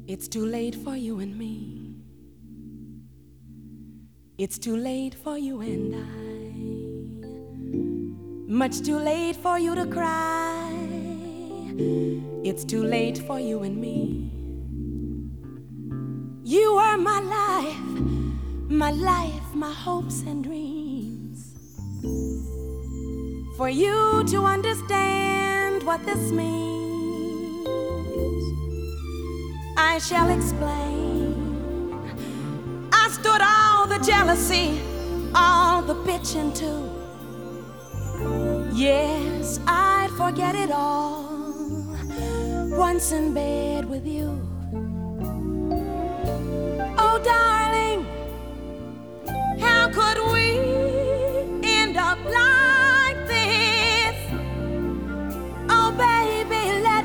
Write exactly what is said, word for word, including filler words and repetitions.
It's too late for you and me. It's too late for you and I. Much too late for you to cry. It's too late for you and me. You are my life, my life, my hopes and dreams. For you to understand what this means, I shall explain. I stood all the jealousy, all the bitching too. Yes, I'd forget it all once in bed with you.